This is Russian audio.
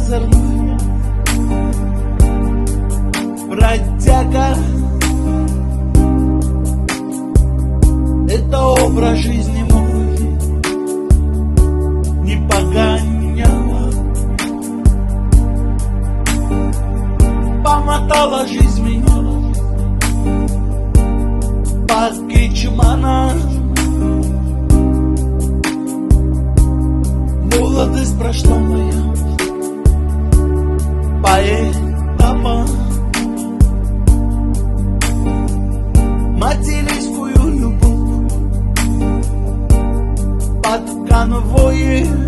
озорная, бродяга. Это образ жизни мой не поганяла, помотала жизнь меня по кичмана. Молодость прошла моя, поэтому материнскую любовь под конвоем